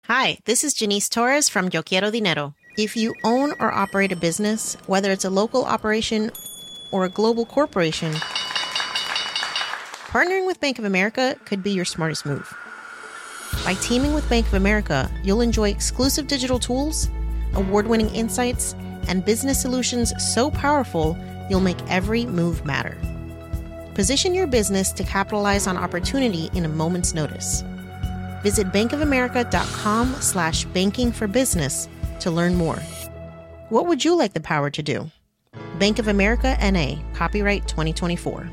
Hi, this is Janice Torres from Yo Quiero Dinero. If you own or operate a business, whether it's a local operation or a global corporation, partnering with Bank of America could be your smartest move. By teaming with Bank of America, you'll enjoy exclusive digital tools, award-winning insights, and business solutions so powerful, you'll make every move matter. Position your business to capitalize on opportunity in a moment's notice. Visit bankofamerica.com/bankingforbusiness to learn more. What would you like the power to do? Bank of America N.A., copyright 2024.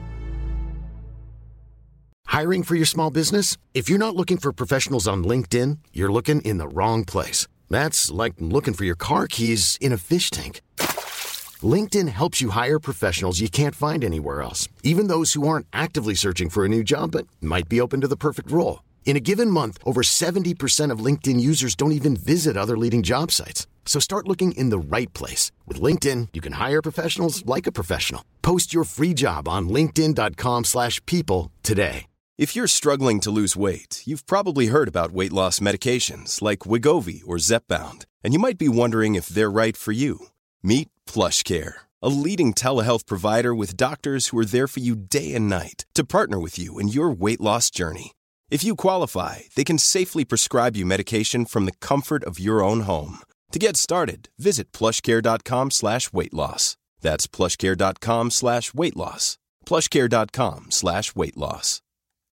Hiring for your small business? If you're not looking for professionals on LinkedIn, you're looking in the wrong place. That's like looking for your car keys in a fish tank. LinkedIn helps you hire professionals you can't find anywhere else, even those who aren't actively searching for a new job but might be open to the perfect role. In a given month, over 70% of LinkedIn users don't even visit other leading job sites. So start looking in the right place. With LinkedIn, you can hire professionals like a professional. Post your free job on linkedin.com/people today. If you're struggling to lose weight, you've probably heard about weight loss medications like Wegovy or Zepbound, and you might be wondering if they're right for you. Meet PlushCare, a leading telehealth provider with doctors who are there for you day and night to partner with you in your weight loss journey. If you qualify, they can safely prescribe you medication from the comfort of your own home. To get started, visit plushcare.com/weightloss. That's plushcare.com/weightloss. plushcare.com/weightloss.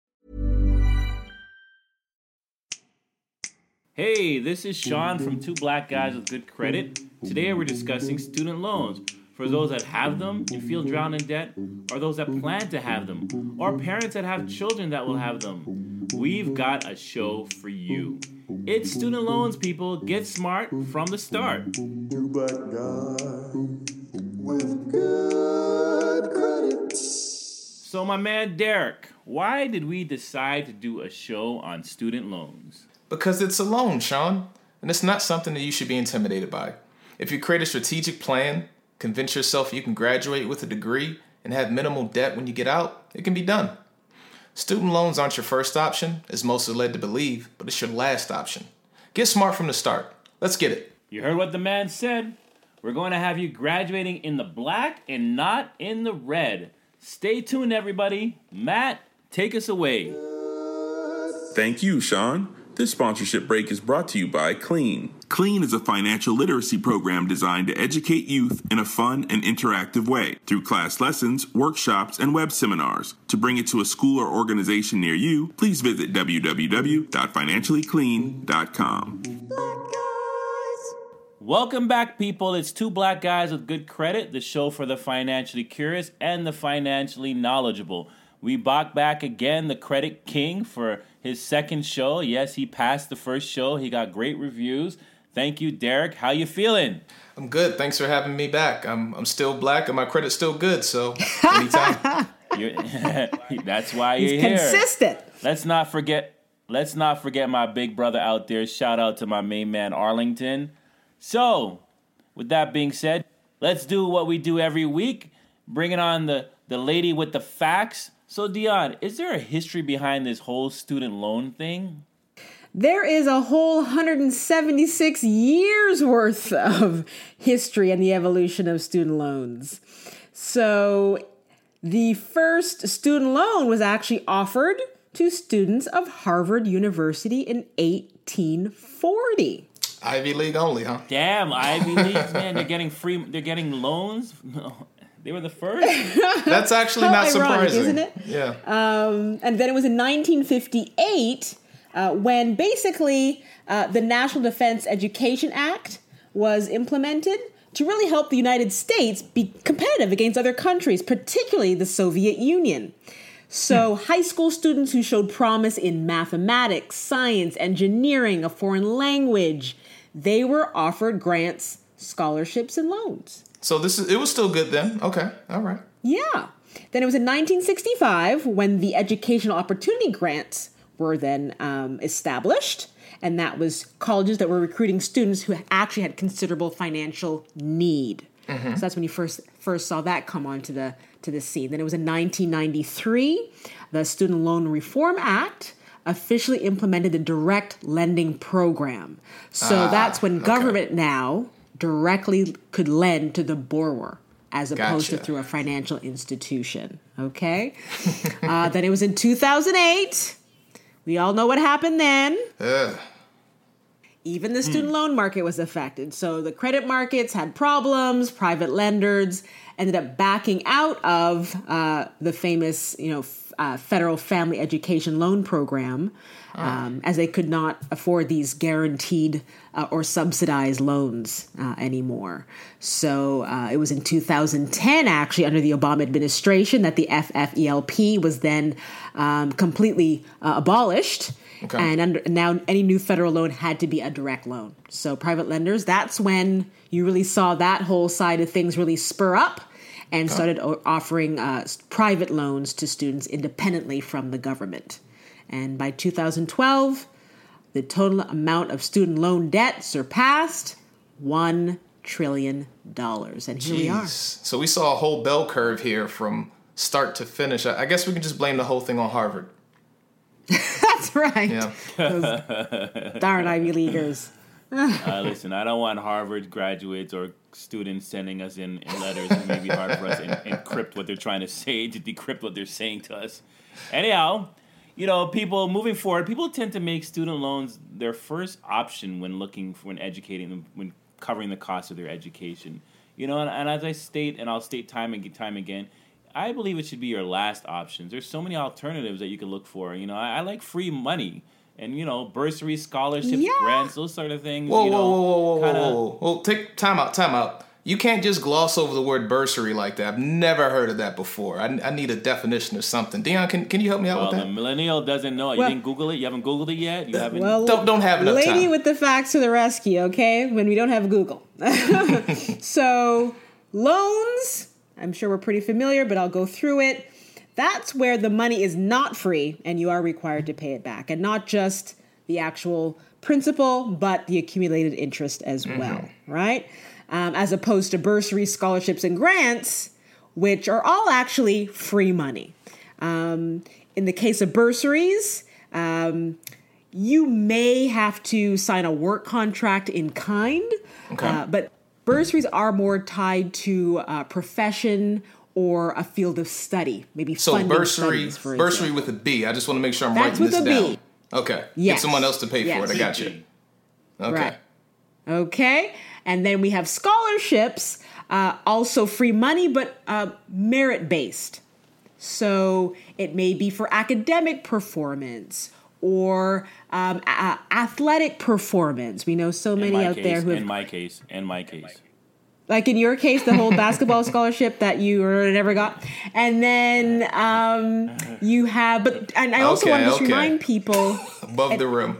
Hey, this is Sean from Two Black Guys with Good Credit. Today we're discussing student loans. For those that have them and feel drowned in debt, or those that plan to have them, or parents that have children that will have them, we've got a show for you. It's student loans, people. Get smart from the start. Two black guys with good credit. So my man Derek, why did we decide to do a show on student loans? Because it's a loan, Sean, and it's not something that you should be intimidated by. If you create a strategic plan, convince yourself you can graduate with a degree and have minimal debt when you get out, it can be done. Student loans aren't your first option, as most are led to believe, but it's your last option. Get smart from the start. Let's get it. You heard what the man said. We're going to have you graduating in the black and not in the red. Stay tuned, everybody. Matt, take us away. Thank you, Sean. This sponsorship break is brought to you by Clean. Clean is a financial literacy program designed to educate youth in a fun and interactive way through class lessons, workshops, and web seminars. To bring it to a school or organization near you, please visit www.financiallyclean.com. Welcome back, people. It's Two Black Guys with Good Credit, the show for the financially curious and the financially knowledgeable. We brought back again the Credit King for his second show. Yes, he passed the first show. He got great reviews. Thank you, Derek. How you feeling? I'm good. Thanks for having me back. I'm still black and my credit's still good, so anytime. That's why you're here. Consistent. Let's not forget my big brother out there. Shout out to my main man, Arlington. So, with that being said, let's do what we do every week. Bringing on the lady with the facts. So, Dion, is there a history behind this whole student loan thing? There is a whole 176 years worth of history and the evolution of student loans. So, the first student loan was actually offered to students of Harvard University in 1840. Ivy League only, huh? Damn, Ivy Leagues, man, they're getting loans. They were the first. That's actually not ironic, surprising, isn't it? Yeah. And then it was in 1958 when basically the National Defense Education Act was implemented to really help the United States be competitive against other countries, particularly the Soviet Union. So high school students who showed promise in mathematics, science, engineering, a foreign language, they were offered grants, scholarships, and loans. So it was still good then. Okay. All right. Yeah. Then it was in 1965 when the Educational Opportunity Grants were then established. And that was colleges that were recruiting students who actually had considerable financial need. Mm-hmm. So that's when you first saw that come onto the scene. Then it was in 1993, the Student Loan Reform Act officially implemented the direct lending program. So that's when government now directly could lend to the borrower as opposed to through a financial institution. Okay? Then it was in 2008. We all know what happened then. Even the student loan market was affected. So the credit markets had problems. Private lenders ended up backing out of the famous, federal family education loan program as they could not afford these guaranteed or subsidized loans anymore. So it was in 2010, actually, under the Obama administration, that the FFELP was then completely abolished. Okay. And now any new federal loan had to be a direct loan. So private lenders, that's when you really saw that whole side of things really spur up and started offering private loans to students independently from the government. And by 2012, the total amount of student loan debt surpassed $1 trillion. And here we are. So we saw a whole bell curve here from start to finish. I guess we can just blame the whole thing on Harvard. That's right. Yeah. Those darn Ivy Leaguers. Listen, I don't want Harvard graduates or students sending us in letters. It may be hard for us to encrypt what they're trying to say, to decrypt what they're saying to us. Anyhow, people moving forward, people tend to make student loans their first option when educating them, when covering the cost of their education. And as I state, and I'll state time and time again, I believe it should be your last options. There's so many alternatives that you can look for. I like free money and, bursaries, scholarships, grants, those sort of things. Whoa. Take time out. You can't just gloss over the word bursary like that. I've never heard of that before. I need a definition or something. Dion, can you help me out with that? The millennial doesn't know it. You didn't Google it? You haven't Googled it yet? You haven't? Don't have enough time. Lady with the facts to the rescue, okay? When we don't have Google. So, loans, I'm sure we're pretty familiar, but I'll go through it. That's where the money is not free and you are required to pay it back. And not just the actual principal, but the accumulated interest as well, right? As opposed to bursaries, scholarships, and grants, which are all actually free money. In the case of bursaries, you may have to sign a work contract in kind, but bursaries are more tied to a profession or a field of study, maybe funding studies, for example. Bursary with a B. I just want to make sure I'm writing this down. That's with a B. Okay. Yes. Get someone else to pay for it. I got you. Okay. Right. Okay. And then we have scholarships, also free money, but merit-based. So it may be for academic performance or athletic performance. We know so many out there who have... In my case. Like in your case, the whole basketball scholarship that you never got. And then you have... And I also want to just remind people... Above the rim.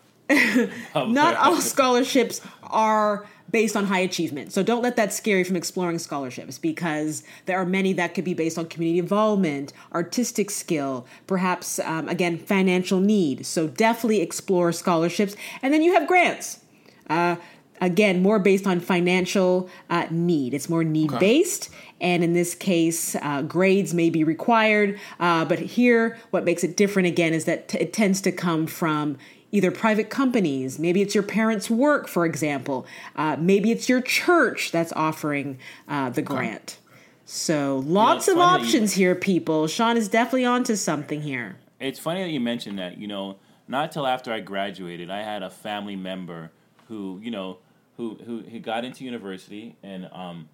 Not all scholarships are based on high achievement. So don't let that scare you from exploring scholarships, because there are many that could be based on community involvement, artistic skill, perhaps, again, financial need. So definitely explore scholarships. And then you have grants. Again, more based on financial need. It's more need-based. And in this case, grades may be required. But here, what makes it different, again, is that it tends to come from either private companies, maybe it's your parents' work, for example. Maybe it's your church that's offering the grant. So lots of options here, people. Sean is definitely onto something here. It's funny that you mentioned that. Not till after I graduated, I had a family member who got into university and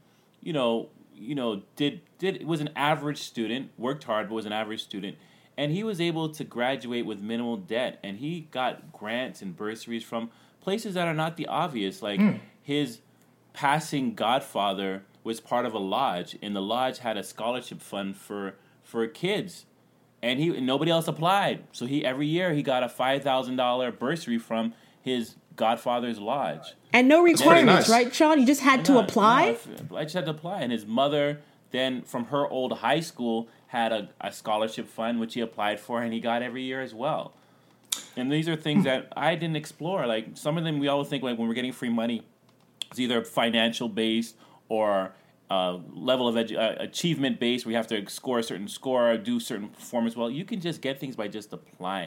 was an average student, worked hard, but was an average student. And he was able to graduate with minimal debt. And he got grants and bursaries from places that are not the obvious. Like his passing godfather was part of a lodge. And the lodge had a scholarship fund for kids. And nobody else applied. So every year he got a $5,000 bursary from his godfather's lodge. And no requirements, right, Sean? You just had to apply? No, I just had to apply. And his mother then, from her old high school, had a scholarship fund, which he applied for, and he got every year as well. And these are things that I didn't explore. Like, some of them we always think, like, when we're getting free money, it's either financial-based or level of achievement-based, where you have to score a certain score or do certain performance. Well, you can just get things by just applying.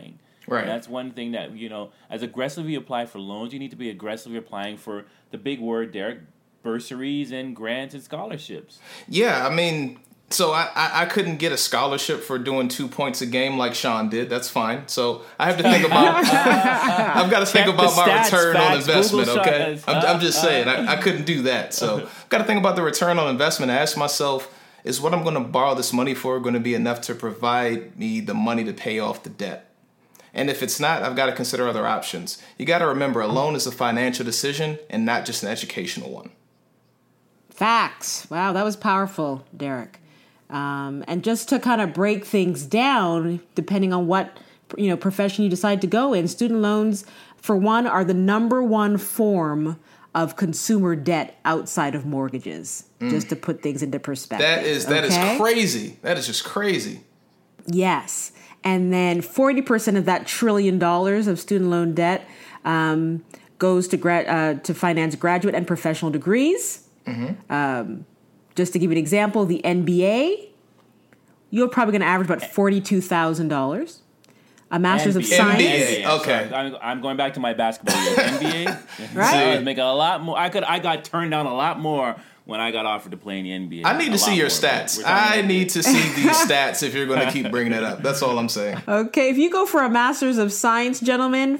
Right. And that's one thing that, as aggressively you apply for loans, you need to be aggressively applying for the big word, Derek, bursaries and grants and scholarships. Yeah, I mean, so I couldn't get a scholarship for doing 2 points a game like Sean did. That's fine. So I have to think about. I've got to think about my return on investment. Okay, I'm just saying I couldn't do that. So I've got to think about the return on investment and ask myself, is what I'm going to borrow this money for going to be enough to provide me the money to pay off the debt? And if it's not, I've got to consider other options. You got to remember, a loan is a financial decision and not just an educational one. Facts. Wow, that was powerful, Derek. And just to kind of break things down, depending on what profession you decide to go in, student loans, for one, are the number one form of consumer debt outside of mortgages. Just to put things into perspective. That is crazy. That is just crazy. Yes. And then 40% of that $1 trillion of student loan debt goes to finance graduate and professional degrees. Mm-hmm. Just to give you an example, the NBA, you're probably going to average about $42,000. A master's of science. NBA. Okay, I'm going back to my basketball year. NBA, right? I was making a lot more. I got turned down a lot more when I got offered to play in the NBA. I need to see your stats. I need to see these stats if you're going to keep bringing it up. That's all I'm saying. Okay, if you go for a master's of science, gentlemen,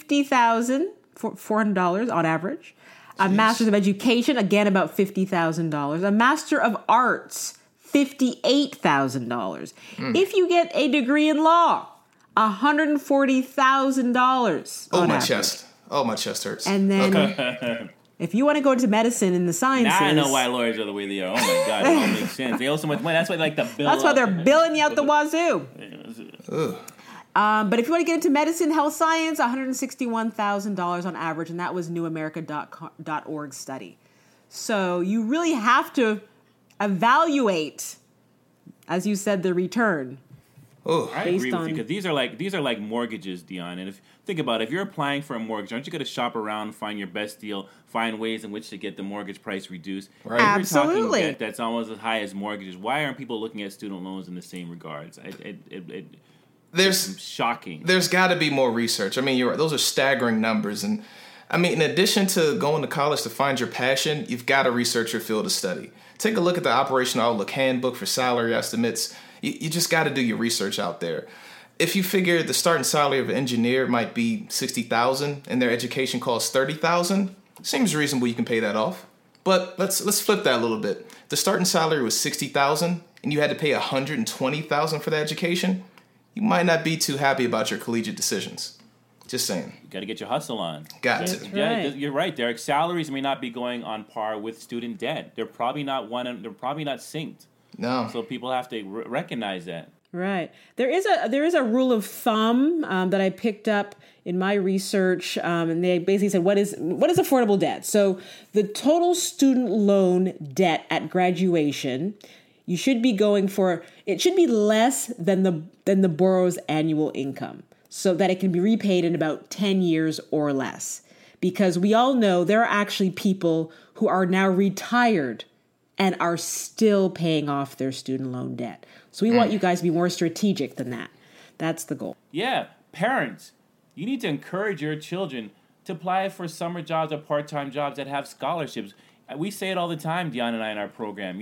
$50,400 on average. A master's of education, again, about $50,000. A master of arts, $58,000. If you get a degree in law, $140,000. Oh, my chest. Oh, my chest hurts. And then if you want to go into medicine in the sciences. Now I know why lawyers are the way they are. Oh, my God. It all makes sense. They owe so much money. That's why That's why they're billing you out the wazoo. But if you want to get into medicine, health science, $161,000 on average, and that was newamerica.org study. So you really have to evaluate, as you said, the return. I agree with you, because these are like mortgages, Dion. And think about it, if you're applying for a mortgage, aren't you going to shop around, find your best deal, find ways in which to get the mortgage price reduced? Right. Absolutely. If you're talking debt that's almost as high as mortgages, why aren't people looking at student loans in the same regards? It's shocking. There's got to be more research. I mean, you're right. Those are staggering numbers. And I mean, in addition to going to college to find your passion, you've got to research your field of study. Take a look at the Operational Outlook Handbook for salary estimates. You just got to do your research out there. If you figure the starting salary of an engineer might be $60,000 and their education costs $30,000, seems reasonable you can pay that off. But let's flip that a little bit. The starting salary was $60,000 and you had to pay $120,000 for the education. You might not be too happy about your collegiate decisions. Just saying. You got to get your hustle on. Got to. Yeah, you're right, Derek. Salaries may not be going on par with student debt. They're probably not synced. No. So people have to recognize that. Right. There is a rule of thumb that I picked up in my research, and they basically said, what is affordable debt? So the total student loan debt at graduation, you should be going for, it should be less than the borrower's annual income, so that it can be repaid in about 10 years or less. Because we all know there are actually people who are now retired and are still paying off their student loan debt. So we want you guys to be more strategic than that. That's the goal. Yeah, parents, you need to encourage your children to apply for summer jobs or part-time jobs that have scholarships. We say it all the time, Dion and I, in our program.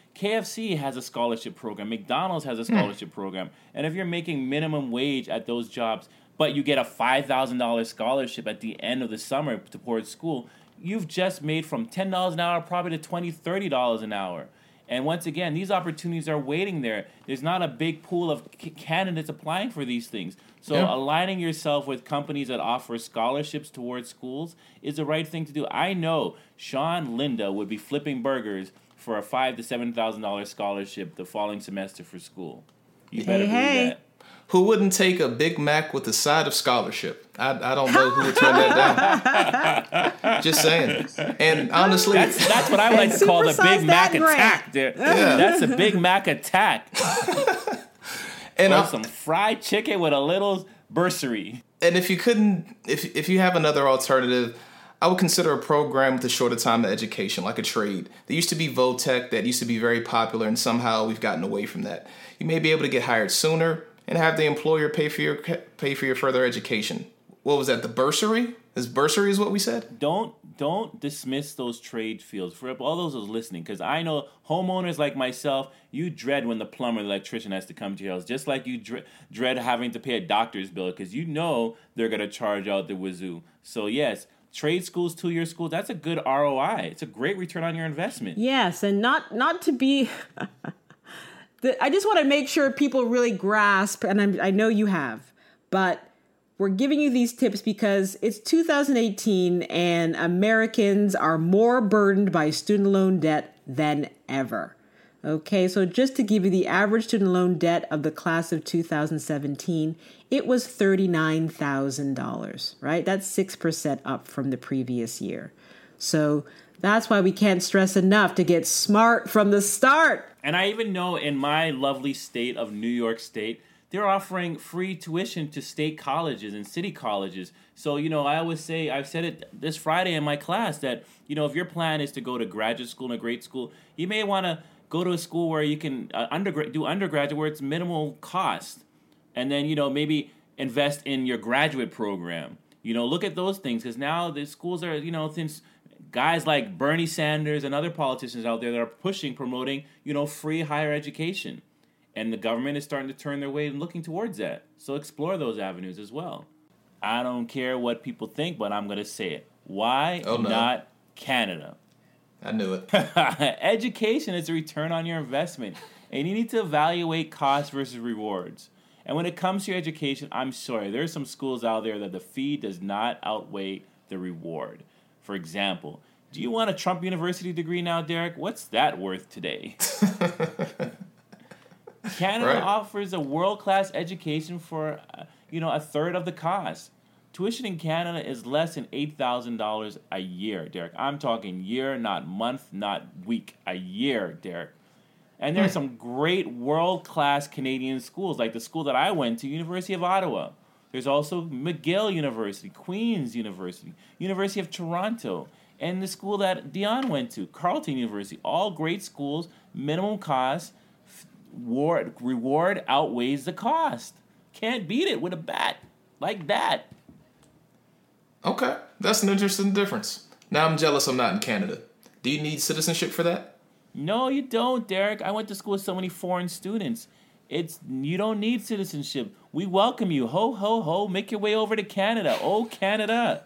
KFC has a scholarship program. McDonald's has a scholarship program. And if you're making minimum wage at those jobs, but you get a $5,000 scholarship at the end of the summer towards school, you've just made from $10 an hour probably to $20, $30 an hour. And once again, these opportunities are waiting there. There's not a big pool of candidates applying for these things. So aligning yourself with companies that offer scholarships towards schools is the right thing to do. I know Sean Linda would be flipping burgers for a $5,000 to $7,000 scholarship the following semester for school. You better believe that. Who wouldn't take a Big Mac with a side of scholarship? I don't know who would turn that down. Just saying. And honestly, that's what I like to call the Big Mac attack. That's a Big Mac attack. And some fried chicken with a little bursary. And if you have another alternative, I would consider a program with a shorter time of education, like a trade. There used to be Votech that used to be very popular, and somehow we've gotten away from that. You may be able to get hired sooner and have the employer pay for your further education. What was that? The bursary? Bursary is what we said? Don't dismiss those trade fields for all those listening, because I know homeowners like myself, you dread when the plumber, the electrician has to come to your house, just like you dread having to pay a doctor's bill, because you know they're going to charge out the wazoo. So yes, trade schools, 2-year schools, that's a good ROI. It's a great return on your investment. Yes, and not to be... I just want to make sure people really grasp, and I know you have, but we're giving you these tips because it's 2018 and Americans are more burdened by student loan debt than ever. Okay, so just to give you the average student loan debt of the class of 2017, it was $39,000, right? That's 6% up from the previous year. So that's why we can't stress enough to get smart from the start. And I even know in my lovely state of New York State, they're offering free tuition to state colleges and city colleges. So, I always say, I've said it this Friday in my class, that, if your plan is to go to graduate school and a great school, you may want to go to a school where you can do undergraduate where it's minimal cost. And then, maybe invest in your graduate program. Look at those things, because now the schools are, since guys like Bernie Sanders and other politicians out there that are promoting, free higher education. And the government is starting to turn their way and looking towards that. So explore those avenues as well. I don't care what people think, but I'm going to say it. Why not Canada? I knew it. Education is a return on your investment. And you need to evaluate cost versus rewards. And when it comes to your education, I'm sorry, there are some schools out there that the fee does not outweigh the reward. For example, do you want a Trump University degree now, Derek? What's that worth today? Canada offers a world-class education for, a third of the cost. Tuition in Canada is less than $8,000 a year, Derek. I'm talking year, not month, not week. A year, Derek. And there are some great world-class Canadian schools, like the school that I went to, University of Ottawa. There's also McGill University, Queen's University, University of Toronto, and the school that Dion went to, Carleton University. All great schools, minimum cost. Reward outweighs the cost. Can't beat it with a bat like that. Okay, that's an interesting difference. Now I'm jealous I'm not in Canada. Do you need citizenship for that? No, you don't, Derek. I went to school with so many foreign students. You don't need citizenship. We welcome you. Ho, ho, ho. Make your way over to Canada. Oh, Canada.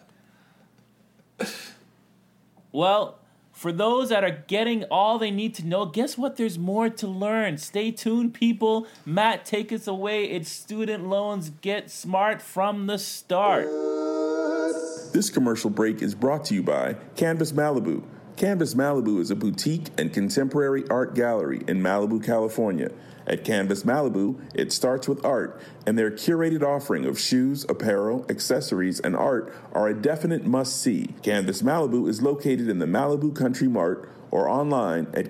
Well, for those that are getting all they need to know, guess what? There's more to learn. Stay tuned, people. Matt, take us away. It's Student Loans Get Smart from the Start. This commercial break is brought to you by Canvas Malibu. Canvas Malibu is a boutique and contemporary art gallery in Malibu, California. At Canvas Malibu, it starts with art, and their curated offering of shoes, apparel, accessories, and art are a definite must-see. Canvas Malibu is located in the Malibu Country Mart or online at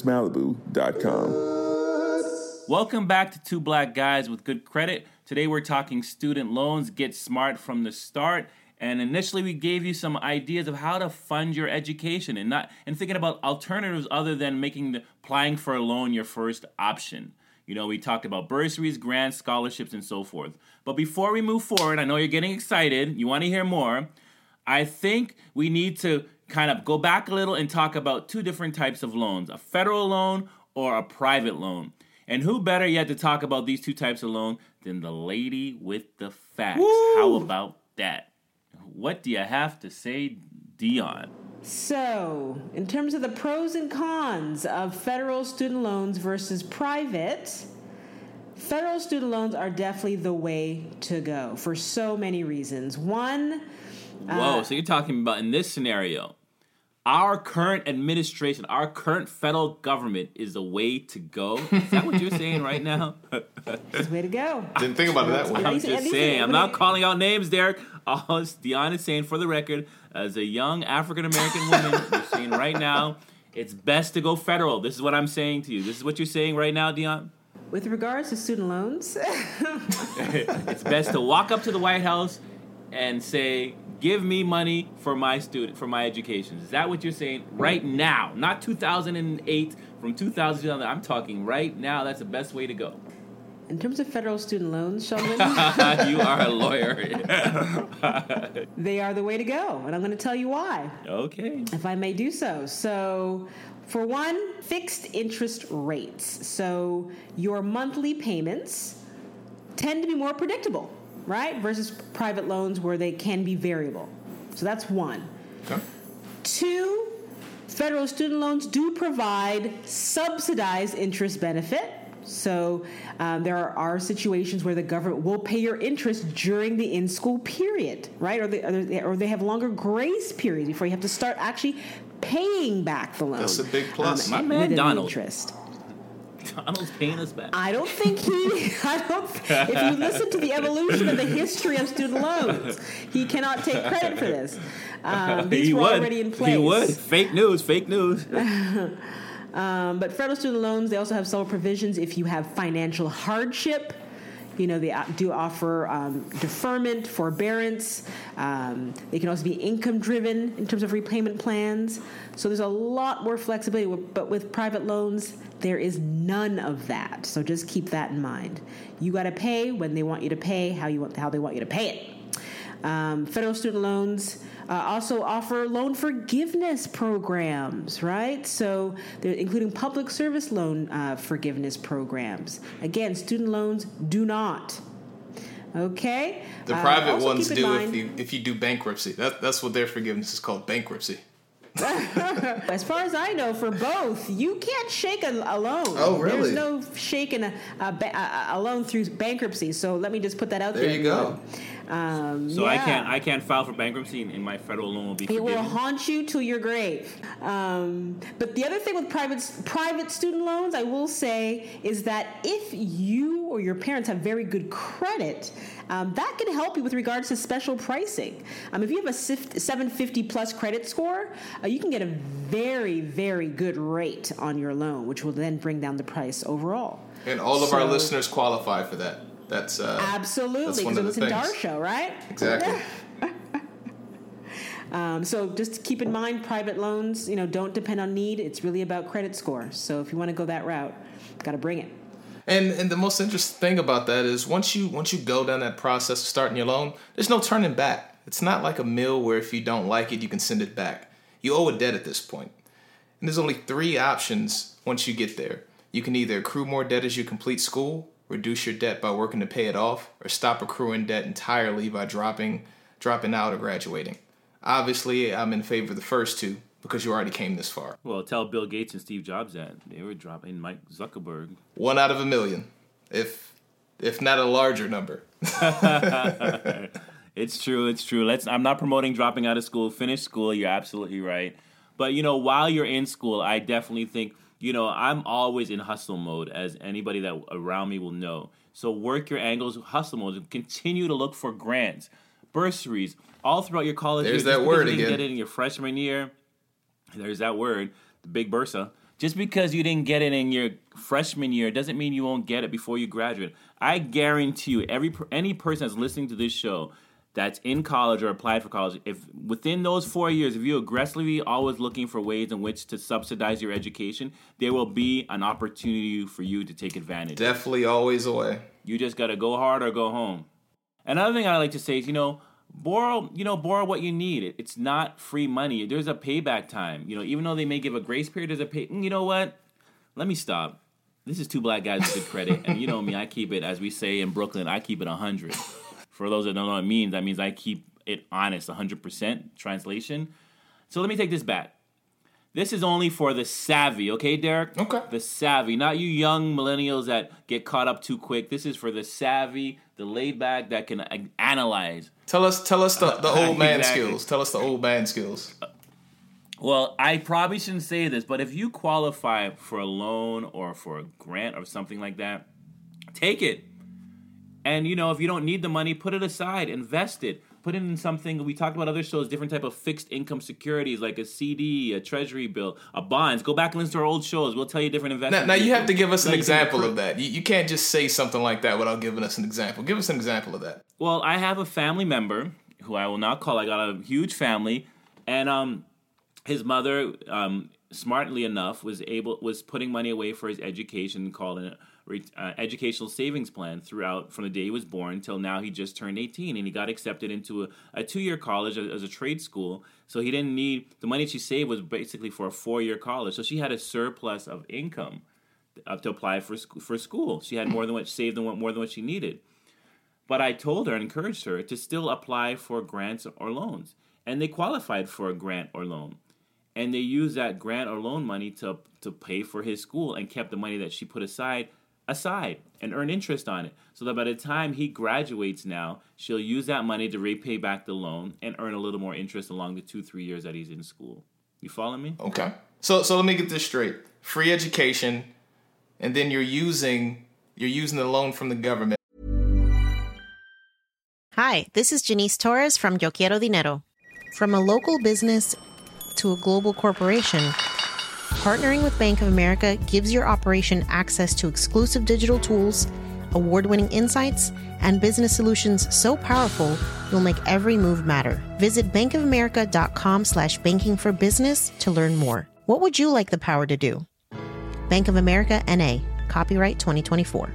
canvasmalibu.com. Welcome back to Two Black Guys with Good Credit. Today we're talking student loans. Get smart from the start. And initially we gave you some ideas of how to fund your education and thinking about alternatives other than applying for a loan your first option. We talked about bursaries, grants, scholarships, and so forth. But before we move forward, I know you're getting excited. You want to hear more. I think we need to kind of go back a little and talk about two different types of loans, a federal loan or a private loan. And who better yet to talk about these two types of loan than the lady with the facts? Woo! How about that? What do you have to say, Dion? So, in terms of the pros and cons of federal student loans versus private, federal student loans are definitely the way to go for so many reasons. One... so you're talking about in this scenario, our current administration, our current federal government is the way to go? Is that what you're saying right now? It's the way to go. Didn't think about it that way. I'm just saying. I'm not calling out names, Derek. All Dion is saying, for the record, as a young African-American woman, you're saying right now, it's best to go federal. This is what I'm saying to you. This is what you're saying right now, Dion? With regards to student loans? It's best to walk up to the White House and say, give me money for my education. Is that what you're saying right now? Not 2008, from 2000 to 2000. I'm talking right now. That's the best way to go. In terms of federal student loans, Sheldon, You are a lawyer. they are the way to go. And I'm going to tell you why, Okay. if I may do so. So, for one, fixed interest rates. So, your monthly payments tend to be more predictable, right? Versus private loans where they can be variable. So, that's one. Okay. Two, federal student loans do provide subsidized interest benefit. So there are situations where the government will pay your interest during the in-school period, right? Or they have longer grace periods before you have to start actually paying back the loan. That's a big plus. My man with Donald. Interest. Donald's paying us back. I don't think if you listen to the evolution of the history of student loans, he cannot take credit for this. These were already in place. He would. Fake news. But federal student loans, they also have several provisions if you have financial hardship. You know, they do offer deferment, forbearance. They can also be income-driven in terms of repayment plans. So there's a lot more flexibility. But with private loans, there is none of that. So just keep that in mind. You got to pay when they want you to pay, how they want you to pay it. Federal student loans also offer loan forgiveness programs, right? So they're including public service loan forgiveness programs. Again, student loans do not. Okay? The private Also ones keep in do mind, if you do bankruptcy. That's what their forgiveness is called, bankruptcy. as far as I know, for both, you can't shake a loan. Oh, really? There's no shaking a loan through bankruptcy. So let me just put that out there. There you go. So I can't file for bankruptcy, and my federal loan will be It forgiven. will haunt you till your grave. But the other thing with private student loans, I will say, is that if you or your parents have very good credit, that can help you with regards to special pricing. If you have a 750 plus credit score, you can get a very, very good rate on your loan, which will then bring down the price overall. And all of our listeners qualify for that. That's absolutely, that's because one they of the listen to our things. show, right? Exactly. So just keep in mind, private loans, don't depend on need. It's really about credit score. So if you want to go that route, got to bring it. And the most interesting thing about that is once you go down that process of starting your loan, there's no turning back. It's not like a meal where if you don't like it, you can send it back. You owe a debt at this point. And there's only 3 options once you get there. You can either accrue more debt as you complete school, reduce your debt by working to pay it off, or stop accruing debt entirely by dropping out or graduating. Obviously, I'm in favor of the first two because you already came this far. Well, tell Bill Gates and Steve Jobs that. They were dropping Mike Zuckerberg. 1 out of a million, if not a larger number. It's true. I'm not promoting dropping out of school. Finish school. You're absolutely right. But, while you're in school, I definitely think, I'm always in hustle mode, as anybody that around me will know. So work your angles, hustle mode. Continue to look for grants, bursaries, all throughout your college year. There's that word again. You didn't get it in your freshman year. There's that word, the big bursa. Just because you didn't get it in your freshman year doesn't mean you won't get it before you graduate. I guarantee you, any person that's listening to this show that's in college or applied for college, if within those 4 years, if you aggressively always looking for ways in which to subsidize your education, there will be an opportunity for you to take advantage. Definitely always a way. You just got to go hard or go home. Another thing I like to say is, borrow what you need. It's not free money. There's a payback time. Even though they may give a grace period, there's a pay. You know what? Let me stop. This is 2 black guys with good credit. And you know me, I keep it, as we say in Brooklyn, I keep it 100. For those that don't know what it means, that means I keep it honest, 100% translation. So let me take this back. This is only for the savvy, okay, Derek? Okay. The savvy, not you young millennials that get caught up too quick. This is for the savvy, the laid back that can analyze. Tell us the old man Exactly. skills. Tell us the old man skills. Well, I probably shouldn't say this, but if you qualify for a loan or for a grant or something like that, take it. And, if you don't need the money, put it aside, invest it. Put it in something, we talked about other shows, different type of fixed income securities like a CD, a treasury bill, a bonds. Go back and listen to our old shows. We'll tell you different investments. Now you have to give us an So you can example accrue- of that. You can't just say something like that without giving us an example. Give us an example of that. Well, I have a family member who I will not call. I got a huge family, and his mother, smartly enough, was putting money away for his education, called it educational savings plan throughout from the day he was born till now he just turned 18, and he got accepted into a 2-year college as a trade school. So he didn't need the money she saved was basically for a 4-year college. So she had a surplus of income to apply for school. She had more than what she needed. But I told her and encouraged her to still apply for grants or loans, and they qualified for a grant or loan. And they used that grant or loan money to pay for his school and kept the money that she put aside and earn interest on it. So that by the time he graduates now, she'll use that money to repay back the loan and earn a little more interest along the 2-3 years that he's in school. You follow me? Okay. So let me get this straight. Free education, and then you're using the loan from the government. Hi, this is Janice Torres from Yo Quiero Dinero. From a local business to a global corporation, partnering with Bank of America gives your operation access to exclusive digital tools, award-winning insights, and business solutions so powerful you'll make every move matter. Visit bankofamerica.com/banking for business to learn more. What would you like the power to do? Bank of America, N.A., copyright 2024.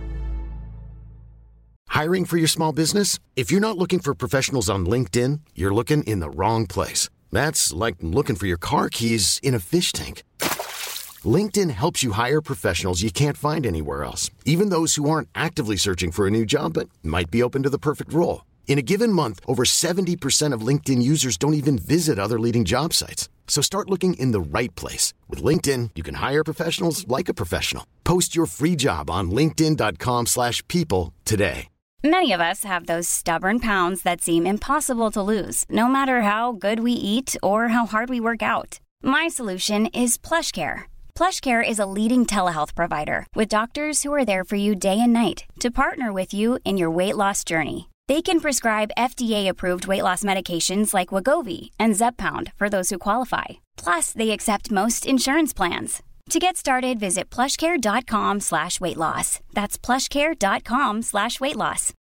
Hiring for your small business? If you're not looking for professionals on LinkedIn, you're looking in the wrong place. That's like looking for your car keys in a fish tank. LinkedIn helps you hire professionals you can't find anywhere else, even those who aren't actively searching for a new job but might be open to the perfect role. In a given month, over 70% of LinkedIn users don't even visit other leading job sites. So start looking in the right place. With LinkedIn, you can hire professionals like a professional. Post your free job on linkedin.com/people today. Many of us have those stubborn pounds that seem impossible to lose, no matter how good we eat or how hard we work out. My solution is PlushCare. PlushCare is a leading telehealth provider with doctors who are there for you day and night to partner with you in your weight loss journey. They can prescribe FDA-approved weight loss medications like Wegovy and Zepbound for those who qualify. Plus, they accept most insurance plans. To get started, visit plushcare.com/weightloss. That's plushcare.com/weightloss.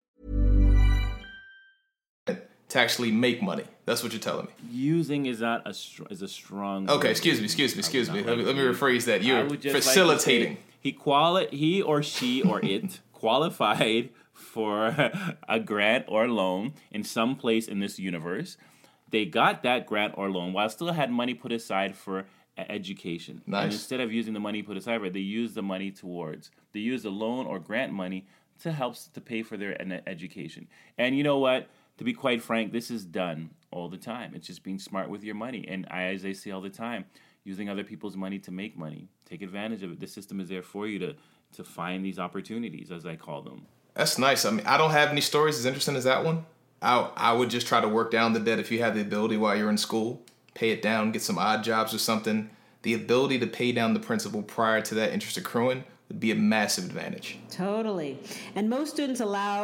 To actually make money. That's what you're telling me. Using is not a strong. Okay, word. excuse me. Let me rephrase that. You're facilitating. He or she or it qualified for a grant or loan in some place in this universe. They got that grant or loan while still had money put aside for education. Nice. And instead of using the money put aside for it, they use the loan or grant money to help to pay for their education. And you know what? To be quite frank, this is done all the time. It's just being smart with your money. And as I say all the time, using other people's money to make money. Take advantage of it. The system is there for you to find these opportunities, as I call them. That's nice. I mean, I don't have any stories as interesting as that one. I would just try to work down the debt if you have the ability while you're in school. Pay it down, get some odd jobs or something. The ability to pay down the principal prior to that interest accruing would be a massive advantage. Totally. And most student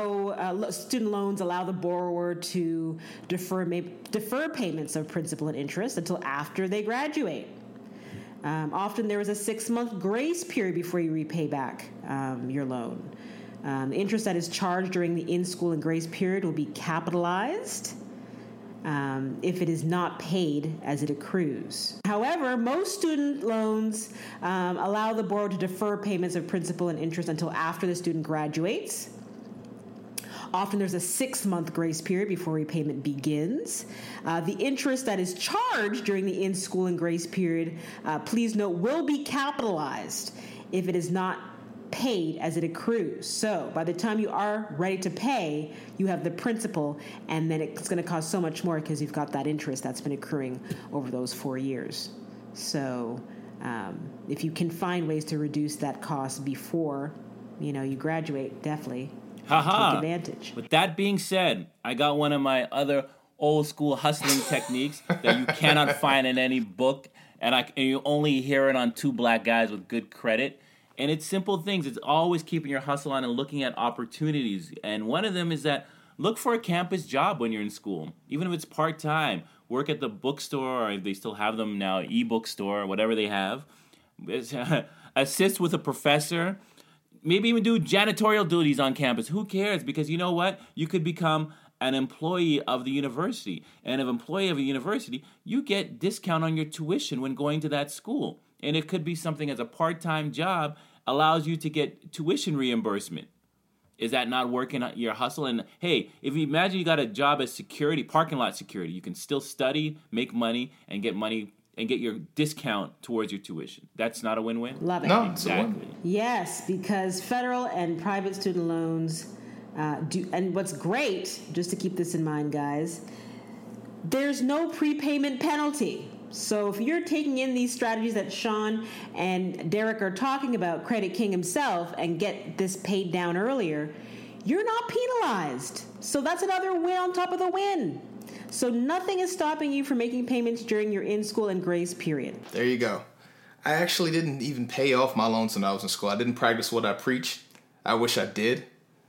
loans allow the borrower to defer payments of principal and interest until after they graduate. Often there is a 6-month grace period before you repay back your loan. The interest that is charged during the in-school and grace period will be capitalized if it is not paid as it accrues. However, most student loans allow the borrower to defer payments of principal and interest until after the student graduates. Often there's a 6-month grace period before repayment begins. The interest that is charged during the in-school and grace period, please note, will be capitalized if it is not paid as it accrues. So by the time you are ready to pay, you have the principal, and then it's going to cost so much more because you've got that interest that's been accruing over those 4 years. So if you can find ways to reduce that cost before you graduate, definitely take advantage. With that being said, I got one of my other old school hustling techniques that you cannot find in any book, and you only hear it on Two Black Guys with Good Credit. And it's simple things. It's always keeping your hustle on and looking at opportunities. And one of them is that look for a campus job when you're in school, even if it's part-time. Work at the bookstore, or if they still have them now, e-book store, whatever they have. Assist with a professor. Maybe even do janitorial duties on campus. Who cares? Because you know what? You could become an employee of the university. And as an employee of a university, you get discount on your tuition when going to that school. And it could be something as a part-time job allows you to get tuition reimbursement. Is that not working your hustle? And hey, if you imagine you got a job as security, parking lot security, you can still study, make money, and get your discount towards your tuition. That's not a win-win? Love it. No, Exactly. Yes, because federal and private student loans do. And what's great, just to keep this in mind, guys, there's no prepayment penalty. So if you're taking in these strategies that Sean and Derek are talking about, Credit King himself, and get this paid down earlier, you're not penalized. So that's another win on top of the win. So nothing is stopping you from making payments during your in-school and grace period. There you go. I actually didn't even pay off my loans when I was in school. I didn't practice what I preach. I wish I did.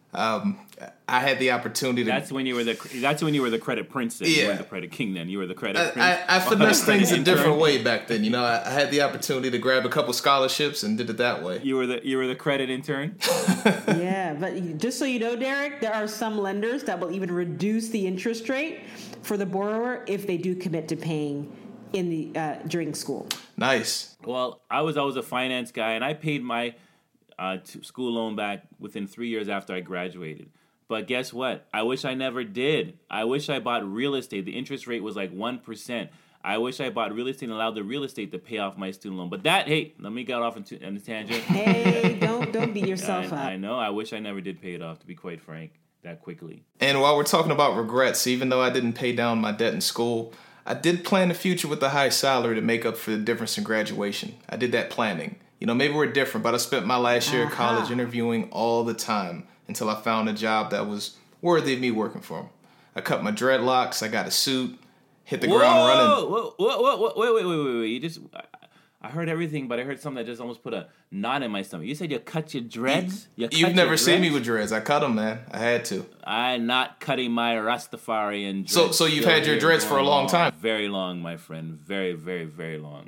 I had the opportunity to. That's when you were the credit prince. Then. You weren't the credit king. Then you were the credit prince. I finessed things a different way back then. You know, I had the opportunity to grab a couple scholarships and did it that way. You were the credit intern. Yeah, but just so you know, Derek, there are some lenders that will even reduce the interest rate for the borrower if they do commit to paying in the during school. Nice. Well, I was always a finance guy, and I paid my school loan back within 3 years after I graduated. But guess what? I wish I never did. I wish I bought real estate. The interest rate was like 1%. I wish I bought real estate and allowed the real estate to pay off my student loan. But let me get off on a tangent. Hey, don't beat yourself up. I know. I wish I never did pay it off, to be quite frank, that quickly. And while we're talking about regrets, even though I didn't pay down my debt in school, I did plan the future with a high salary to make up for the difference in graduation. I did that planning. You know, maybe we're different, but I spent my last year at college interviewing all the time until I found a job that was worthy of me working for them. I cut my dreadlocks, I got a suit, hit the ground running. Wait. You just... I heard everything, but I heard something that just almost put a knot in my stomach. You said you cut your dreads? You've never seen me with dreads. I cut them, man. I had to. I'm not cutting my Rastafarian dreads. So you've had your dreads for a long time? Very long, my friend. Very, very, very long.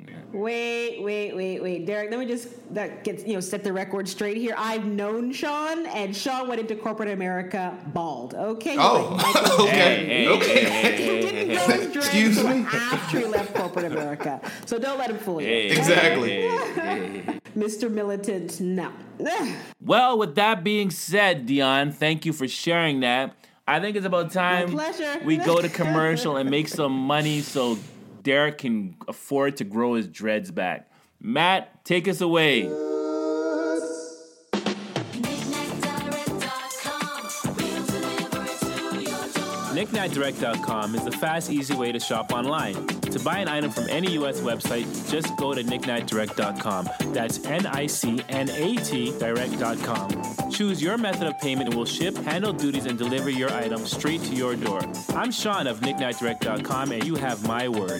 Wait. Derek, let me just set the record straight here. I've known Sean, and Sean went into corporate America bald. Okay. Okay. He didn't grow his dreads until after he left corporate America. So don't let him fool you. Exactly. Mr. Militant, no. Well, with that being said, Dion, thank you for sharing that. I think it's about time we go to commercial and make some money so Derek can afford to grow his dreads back. Matt, take us away. KnickKnackDirect.com is the fast, easy way to shop online. To buy an item from any U.S. website, just go to KnickKnackDirect.com. That's NICNAT Direct.com. Choose your method of payment and we'll ship, handle duties, and deliver your item straight to your door. I'm Sean of KnickKnackDirect.com, and you have my word.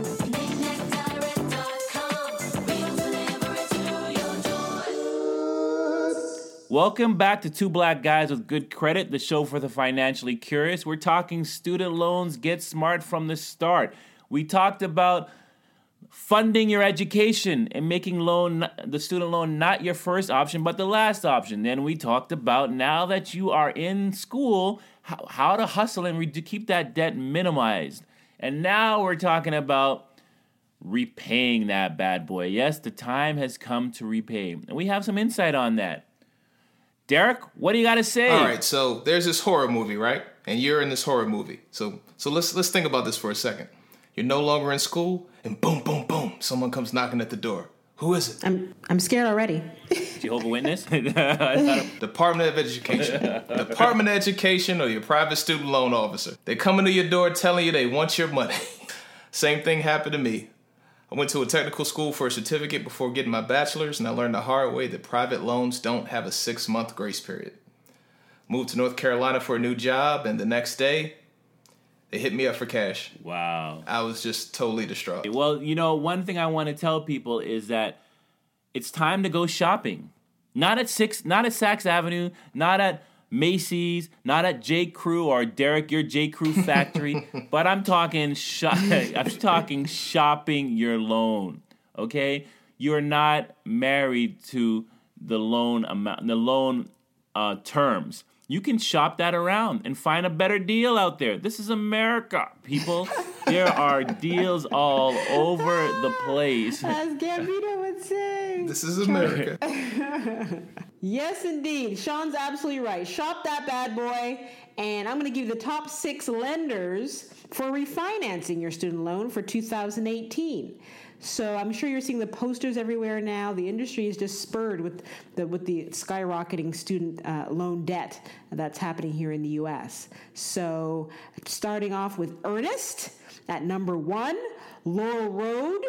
Welcome back to Two Black Guys with Good Credit, the show for the financially curious. We're talking student loans. Get smart from the start. We talked about funding your education and making the student loan not your first option, but the last option. Then we talked about, now that you are in school, how to hustle and to keep that debt minimized. And now we're talking about repaying that bad boy. Yes, the time has come to repay. And we have some insight on that. Derek, what do you got to say? All right, so there's this horror movie, right? And you're in this horror movie. So let's think about this for a second. You're no longer in school, and boom, boom, boom, someone comes knocking at the door. Who is it? I'm scared already. Jehovah's Witness? Department of Education. Department of Education or your private student loan officer. They come into your door telling you they want your money. Same thing happened to me. I went to a technical school for a certificate before getting my bachelor's, and I learned the hard way that private loans don't have a 6-month grace period. Moved to North Carolina for a new job, and the next day, they hit me up for cash. Wow. I was just totally distraught. Well, one thing I want to tell people is that it's time to go shopping. Not at Saks Avenue, not at Macy's, not at J. Crew or Derek, your J. Crew factory, but I'm talking shopping your loan, okay? You're not married to the loan amount, the loan terms. You can shop that around and find a better deal out there. This is America, people. There are deals all over the place. As Gambino would say. This is America. Yes, indeed. Sean's absolutely right. Shop that bad boy. And I'm going to give you the top 6 lenders for refinancing your student loan for 2018. So I'm sure you're seeing the posters everywhere now. The industry is just spurred with the skyrocketing student loan debt that's happening here in the U.S. So starting off with Earnest at number 1, Laurel Road,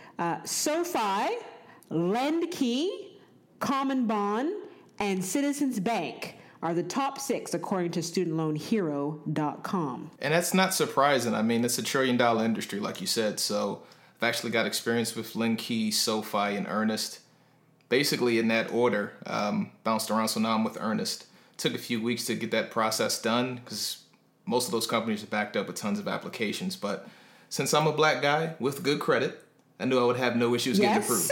SoFi, LendKey, Common Bond, and Citizens Bank are the top 6 according to StudentLoanHero.com. And that's not surprising. I mean, it's a $1 trillion industry, like you said. So I've actually got experience with LendKey, SoFi, and Earnest. Basically in that order, bounced around. So now I'm with Earnest. Took a few weeks to get that process done because most of those companies are backed up with tons of applications. But since I'm a black guy with good credit, I knew I would have no issues getting approved.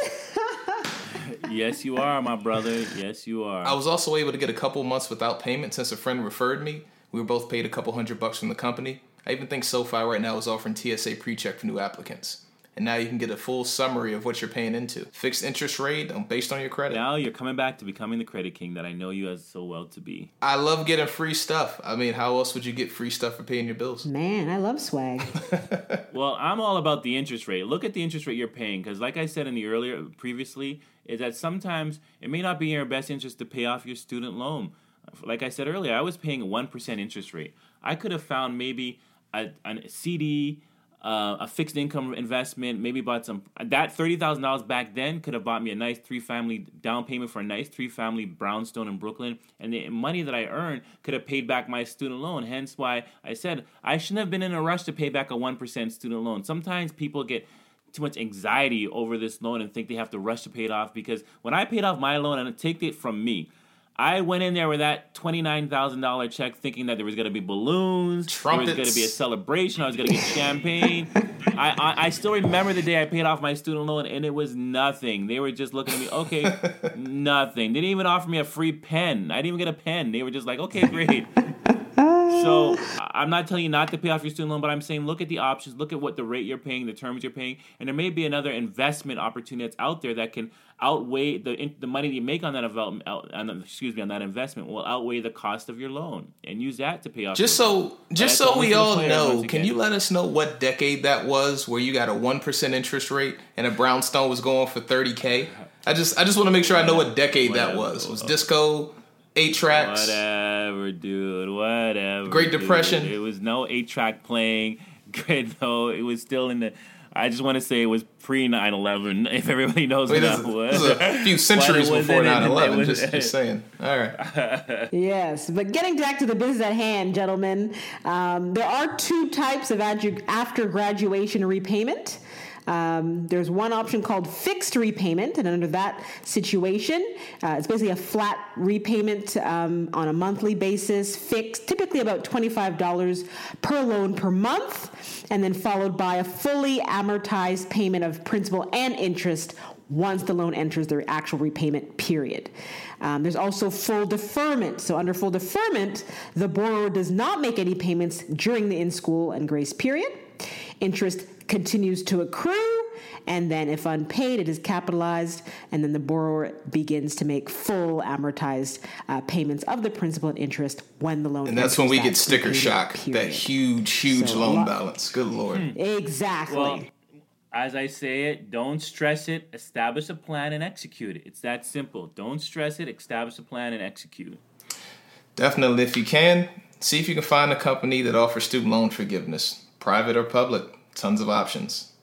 Yes, you are, my brother. Yes, you are. I was also able to get a couple months without payment since a friend referred me. We were both paid a couple $100 from the company. I even think SoFi right now is offering TSA pre-check for new applicants. And now you can get a full summary of what you're paying into. Fixed interest rate based on your credit. Now you're coming back to becoming the credit king that I know you as so well to be. I love getting free stuff. I mean, how else would you get free stuff for paying your bills? Man, I love swag. Well, I'm all about the interest rate. Look at the interest rate you're paying because like I said previously, is that sometimes it may not be in your best interest to pay off your student loan. Like I said earlier, I was paying a 1% interest rate. I could have found maybe a CD, a fixed income investment, maybe bought some. That $30,000 back then could have bought me a nice 3-family down payment for a nice 3-family brownstone in Brooklyn, and the money that I earned could have paid back my student loan. Hence why I said I shouldn't have been in a rush to pay back a 1% student loan. Sometimes people get too much anxiety over this loan and think they have to rush to pay it off because when I paid off my loan, and take it from me, I went in there with that $29,000 check thinking that there was going to be balloons, trumpets. There was going to be a celebration, I was going to get champagne. I still remember the day I paid off my student loan, and it was nothing. They were just looking at me, okay, nothing. They didn't even offer me a free pen. I didn't even get a pen. They were just like, okay, great. So I'm not telling you not to pay off your student loan, but I'm saying look at the options, look at what the rate you're paying, the terms you're paying, and there may be another investment opportunity that's out there that can outweigh the money that you make on that investment will outweigh the cost of your loan, and use that to pay off. Just so we all know, can you let us know what decade that was where you got a 1% interest rate and a brownstone was going for $30K? I just want to make sure I know what decade that was. Was disco? 8 tracks. Whatever, dude. Whatever. Great Depression. Dude. It was no 8-track playing. No, it was still in the. I just want to say it was pre 9/11. If everybody knows what that was. It was a few centuries before 9/11. Just saying. All right. Yes, but getting back to the business at hand, gentlemen, there are 2 types of after graduation repayment. There's one option called fixed repayment, and under that situation, it's basically a flat repayment on a monthly basis, fixed, typically about $25 per loan per month, and then followed by a fully amortized payment of principal and interest once the loan enters the actual repayment period. There's also full deferment. So under full deferment, the borrower does not make any payments during the in-school and grace period. Interest continues to accrue, and then if unpaid, it is capitalized, and then the borrower begins to make full amortized payments of the principal and interest when the loan. And that's when we get sticker shock, that huge loan balance. Good Lord. Exactly. Well, as I say it, don't stress it. Establish a plan and execute it. It's that simple. Don't stress it. Establish a plan and execute. Definitely, if you can, see if you can find a company that offers student loan forgiveness, private or public. Tons of options.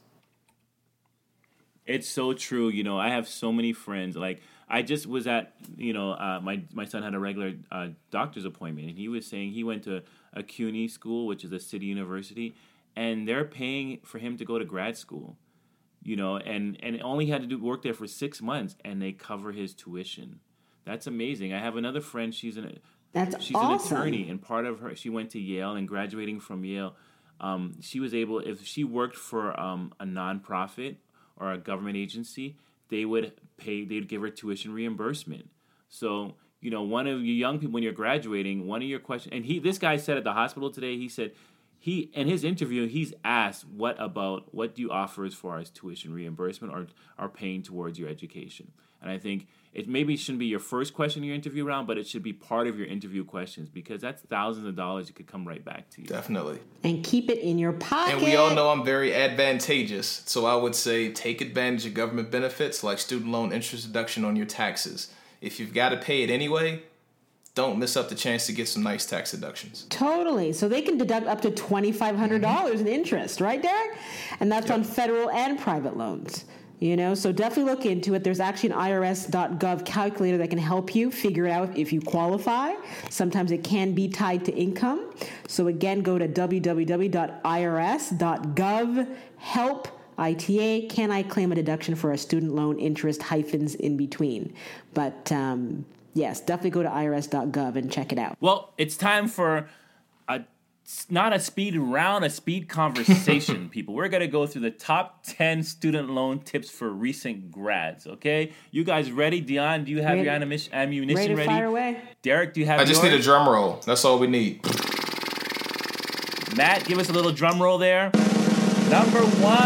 It's so true. You know, I have so many friends. Like, I just was at, my son had a regular doctor's appointment, and he was saying he went to a CUNY school, which is a city university, and they're paying for him to go to grad school, and only had to work there for 6 months, and they cover his tuition. That's amazing. I have another friend. She's an attorney, and part of her, she went to Yale, and graduating from Yale, she was able, if she worked for a nonprofit or a government agency, they'd give her tuition reimbursement. So, one of you young people, when you're graduating, one of your questions, and this guy said at the hospital today, he said, in his interview, he's asked, what do you offer as far as tuition reimbursement or paying towards your education? And I think it maybe shouldn't be your first question in your interview round, but it should be part of your interview questions, because that's thousands of dollars that could come right back to you. Definitely. And keep it in your pocket. And we all know I'm very advantageous, so I would say take advantage of government benefits like student loan interest deduction on your taxes. If you've got to pay it anyway, don't miss up the chance to get some nice tax deductions. Totally. So they can deduct up to $2,500 in interest, right, Derek? And that's on federal and private loans. So definitely look into it. There's actually an IRS.gov calculator that can help you figure out if you qualify. Sometimes it can be tied to income. So again, go to www.irs.gov, help ITA, can I claim a deduction for a student loan interest hyphens in between? But yes, definitely go to irs.gov and check it out. Well, it's time for not a speed round, a speed conversation, people. We're going to go through the top 10 student loan tips for recent grads, okay? You guys ready? Dion, do you have your ammunition ready? Fire away. Derek, do you have I just need a drum roll. That's all we need. Matt, give us a little drum roll there. Number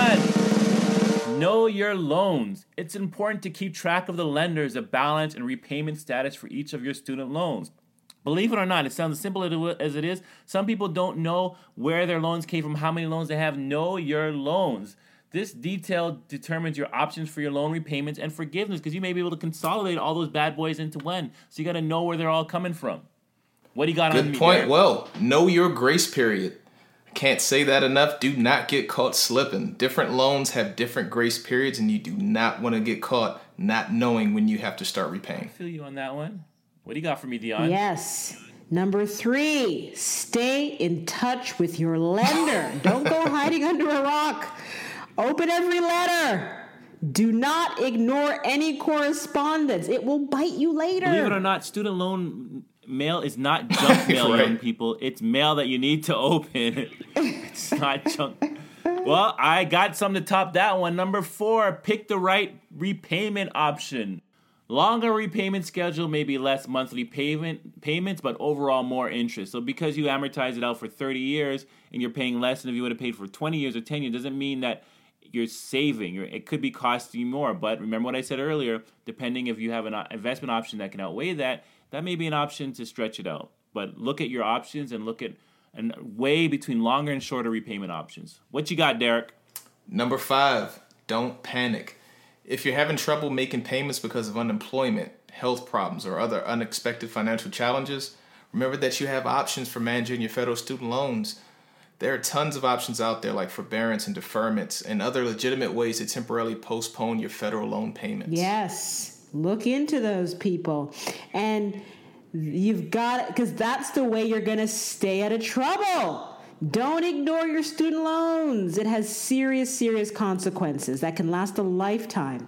1, know your loans. It's important to keep track of the lenders, the balance, and repayment status for each of your student loans. Believe it or not, it sounds as simple as it is. Some people don't know where their loans came from, how many loans they have. Know your loans. This detail determines your options for your loan repayments and forgiveness, because you may be able to consolidate all those bad boys into one. So you got to know where they're all coming from. What do you got on me? Good point. Derek? Well, know your grace period. I can't say that enough. Do not get caught slipping. Different loans have different grace periods, and you do not want to get caught not knowing when you have to start repaying. I feel you on that one. What do you got for me, Dion? Yes. Number 3, stay in touch with your lender. Don't go hiding under a rock. Open every letter. Do not ignore any correspondence. It will bite you later. Believe it or not, student loan mail is not junk mail, Right. young people. It's mail that you need to open. It's not junk. Well, I got some to top that one. Number 4, pick the right repayment option. Longer repayment schedule, maybe less monthly payments, but overall more interest. So because you amortize it out for 30 years and you're paying less than if you would have paid for 20 years or 10 years, doesn't mean that you're saving. It could be costing you more. But remember what I said earlier, depending if you have an investment option that can outweigh that, that may be an option to stretch it out. But look at your options and look at and weigh between longer and shorter repayment options. What you got, Derek? Number 5, don't panic. If you're having trouble making payments because of unemployment, health problems, or other unexpected financial challenges, remember that you have options for managing your federal student loans. There are tons of options out there like forbearance and deferments and other legitimate ways to temporarily postpone your federal loan payments. Yes. Look into those people. And you've got, because that's the way you're going to stay out of trouble. Don't ignore your student loans. It has serious, serious consequences that can last a lifetime.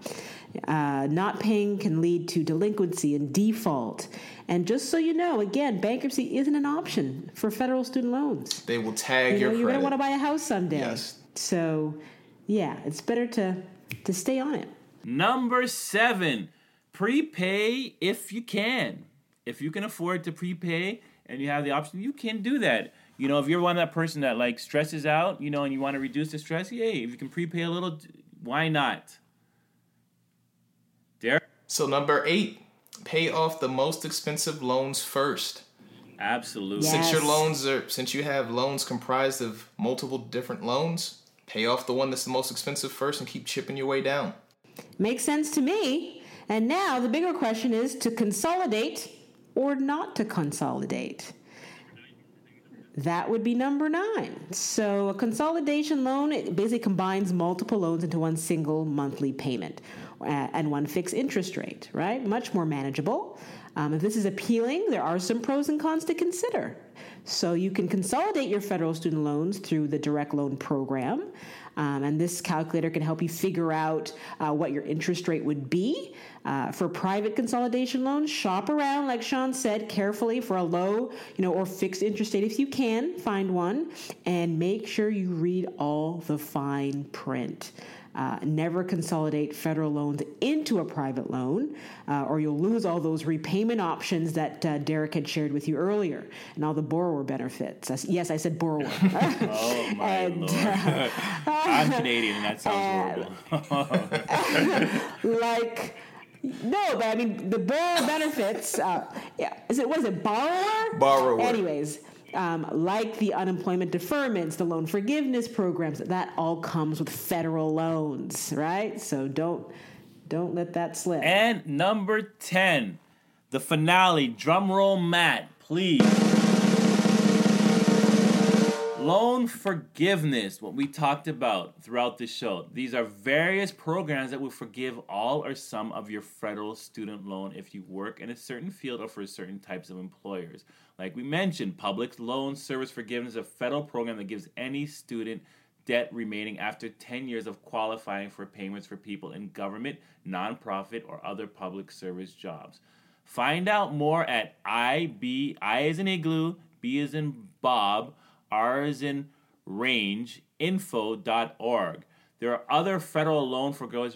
Not paying can lead to delinquency and default. And just so you know, again, bankruptcy isn't an option for federal student loans. They will tag your credit. You're going to want to buy a house someday. Yes. So, yeah, it's better to stay on it. Number 7, prepay if you can. If you can afford to prepay and you have the option, you can do that. You know, if you're one of that person that like stresses out, you know, and you want to reduce the stress, hey, if you can prepay a little, why not? Derek? So number 8, pay off the most expensive loans first. Absolutely. Yes. Since you have loans comprised of multiple different loans, pay off the one that's the most expensive first and keep chipping your way down. Makes sense to me. And now the bigger question is to consolidate or not to consolidate. That would be number 9. So a consolidation loan, it basically combines multiple loans into one single monthly payment and one fixed interest rate, right? Much more manageable. If this is appealing, there are some pros and cons to consider. So you can consolidate your federal student loans through the direct loan program. And this calculator can help you figure out what your interest rate would be. For private consolidation loans, shop around, like Sean said, carefully for a low, or fixed interest rate if you can find one, and make sure you read all the fine print. Never consolidate federal loans into a private loan, or you'll lose all those repayment options that Derek had shared with you earlier, and all the borrower benefits. Yes, I said borrower. Oh, my Lord. I'm Canadian, and that sounds horrible. No, but I mean, the borrower benefits, what is it, borrower? Borrower. Anyways, like the unemployment deferments, the loan forgiveness programs, that all comes with federal loans, right? So don't let that slip. And number 10, the finale. Drum roll, Matt, please. Loan forgiveness, what we talked about throughout the show. These are various programs that will forgive all or some of your federal student loan if you work in a certain field or for certain types of employers. Like we mentioned, Public Loan Service Forgiveness is a federal program that gives any student debt remaining after 10 years of qualifying for payments for people in government, nonprofit, or other public service jobs. Find out more at I as in igloo, B as in Bob, R as in range, info.org. There are other federal loan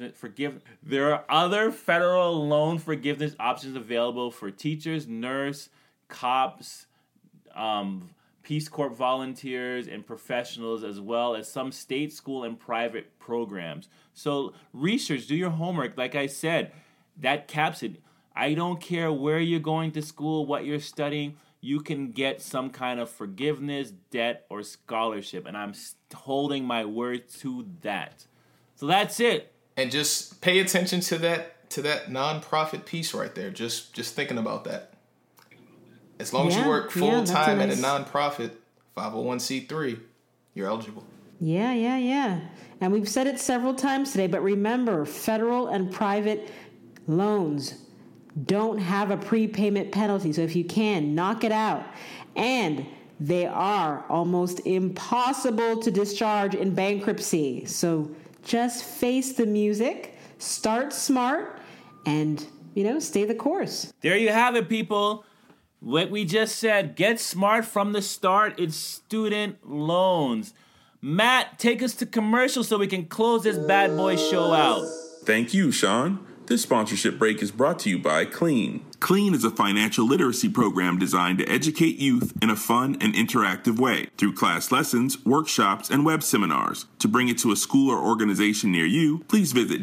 forgiveness options available for teachers, nurse, cops, Peace Corps volunteers, and professionals, as well as some state, school, and private programs. So research, do your homework. Like I said, that caps it. I don't care where you're going to school, what you're studying. You can get some kind of forgiveness, debt, or scholarship. And I'm holding my word to that. So that's it. And just pay attention to that nonprofit piece right there. Just thinking about that. As long as you work full time at a nonprofit, 501c3, you're eligible. Yeah. And we've said it several times today, but remember, federal and private loans don't have a prepayment penalty. So if you can, knock it out. And they are almost impossible to discharge in bankruptcy. So just face the music, start smart, and, stay the course. There you have it, people. What we just said, get smart from the start. It's student loans. Matt, take us to commercial so we can close this bad boy show out. Thank you, Sean. This sponsorship break is brought to you by Clean. Clean is a financial literacy program designed to educate youth in a fun and interactive way through class lessons, workshops, and web seminars. To bring it to a school or organization near you, please visit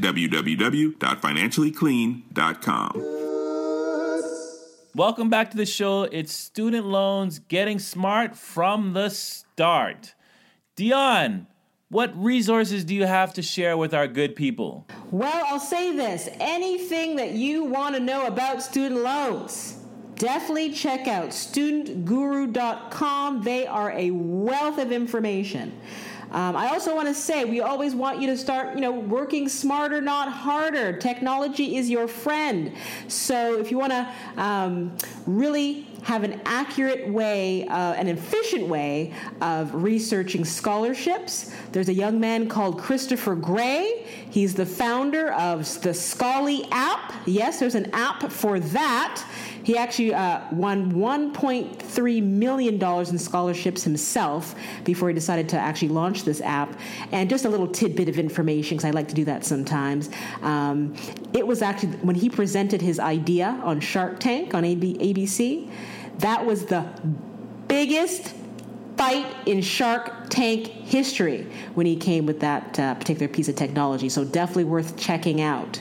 www.financiallyclean.com. Welcome back to the show. It's student loans, getting smart from the start. Dion, what resources do you have to share with our good people? Well, I'll say this. Anything that you want to know about student loans, definitely check out studentguru.com. They are a wealth of information. I also want to say we always want you to start, working smarter, not harder. Technology is your friend. So if you want to really have an accurate way, an efficient way of researching scholarships, there's a young man called Christopher Gray. He's the founder of the Scholly app. Yes, there's an app for that. He actually won $1.3 million in scholarships himself before he decided to actually launch this app. And just a little tidbit of information, because I like to do that sometimes. It was actually when he presented his idea on Shark Tank on ABC, that was the biggest fight in Shark Tank history when he came with that particular piece of technology. So definitely worth checking out.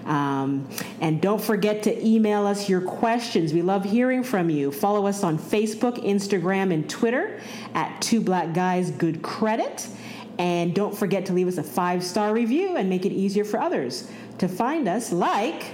And don't forget to email us your questions. We love hearing from you. Follow us on Facebook, Instagram, and Twitter at Two Black Guys Good Credit. And don't forget to leave us a 5-star review and make it easier for others to find us, like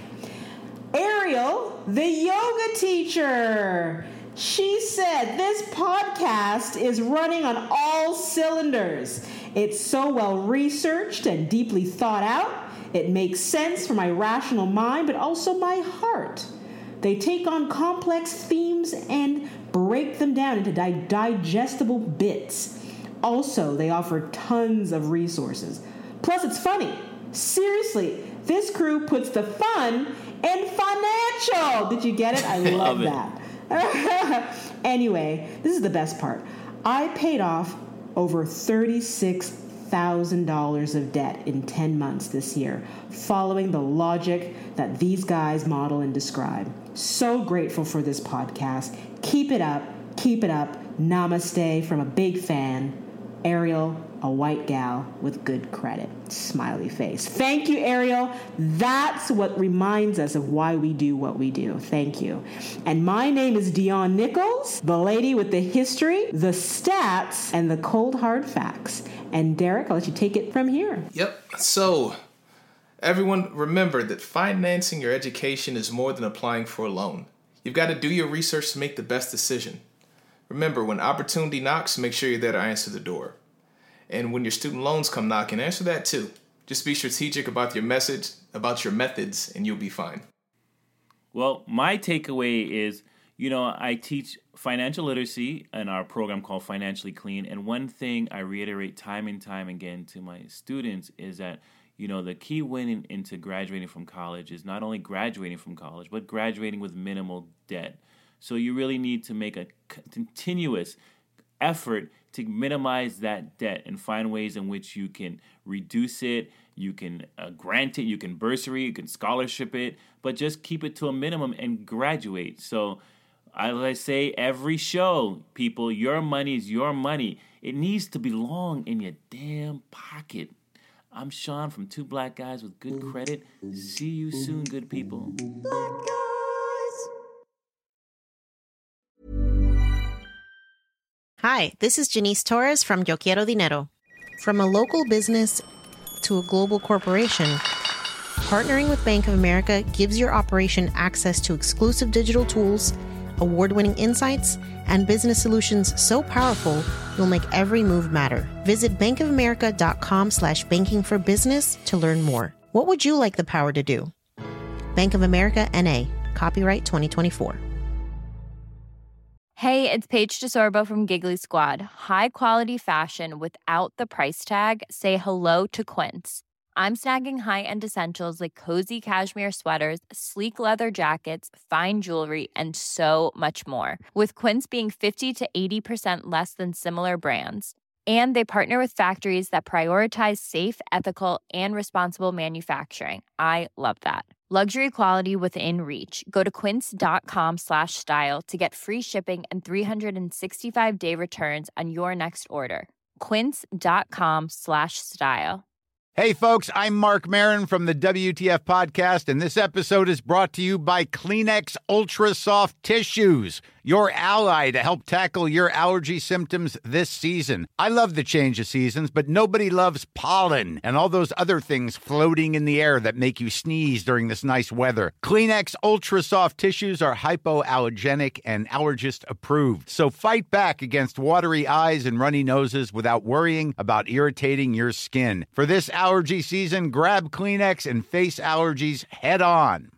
Ariel, the yoga teacher. She said, this podcast is running on all cylinders. It's so well researched and deeply thought out. It makes sense for my rational mind, but also my heart. They take on complex themes and break them down into digestible bits. Also, they offer tons of resources. Plus, it's funny. Seriously, this crew puts the fun in financial. Did you get it? I love that. Anyway, this is the best part. I paid off over $36,000 $1,000 of debt in 10 months this year, following the logic that these guys model and describe. So grateful for this podcast. Keep it up. Keep it up. Namaste from a big fan, Ariel, a white gal with good credit. Smiley face. Thank you, Ariel. That's what reminds us of why we do what we do. Thank you. And my name is Dion Nichols, the lady with the history, the stats, and the cold hard facts. And Derek, I'll let you take it from here. Yep. So, everyone, remember that financing your education is more than applying for a loan. You've got to do your research to make the best decision. Remember, when opportunity knocks, make sure you're there to answer the door. And when your student loans come knocking, answer that too. Just be strategic about your message, about your methods, and you'll be fine. Well, my takeaway is, I teach financial literacy in our program called Financially Clean. And one thing I reiterate time and time again to my students is that, the key winning into graduating from college is not only graduating from college, but graduating with minimal debt. So you really need to make a continuous effort to minimize that debt and find ways in which you can reduce it, you can grant it, you can bursary, you can scholarship it, but just keep it to a minimum and graduate. So as I say every show, people, your money is your money. It needs to belong in your damn pocket. I'm Sean from Two Black Guys with Good Credit. See you soon, good people. Black guys. Hi, this is Janice Torres from Yo Quiero Dinero. From a local business to a global corporation, partnering with Bank of America gives your operation access to exclusive digital tools, award-winning insights, and business solutions so powerful you'll make every move matter. Visit bankofamerica.com/banking for business to learn more. What would you like the power to do? Bank of America, N.A. Copyright 2024. Hey, it's Paige DeSorbo from Giggly Squad. High quality fashion without the price tag. Say hello to Quince. I'm snagging high-end essentials like cozy cashmere sweaters, sleek leather jackets, fine jewelry, and so much more. With Quince being 50 to 80% less than similar brands. And they partner with factories that prioritize safe, ethical, and responsible manufacturing. I love that. Luxury quality within reach. Go to quince.com/style to get free shipping and 365-day returns on your next order. Quince.com/style. Hey, folks, I'm Mark Maron from the WTF Podcast, and this episode is brought to you by Kleenex Ultra Soft Tissues, your ally to help tackle your allergy symptoms this season. I love the change of seasons, but nobody loves pollen and all those other things floating in the air that make you sneeze during this nice weather. Kleenex Ultra Soft Tissues are hypoallergenic and allergist approved, so fight back against watery eyes and runny noses without worrying about irritating your skin. For this allergy season, grab Kleenex and face allergies head on.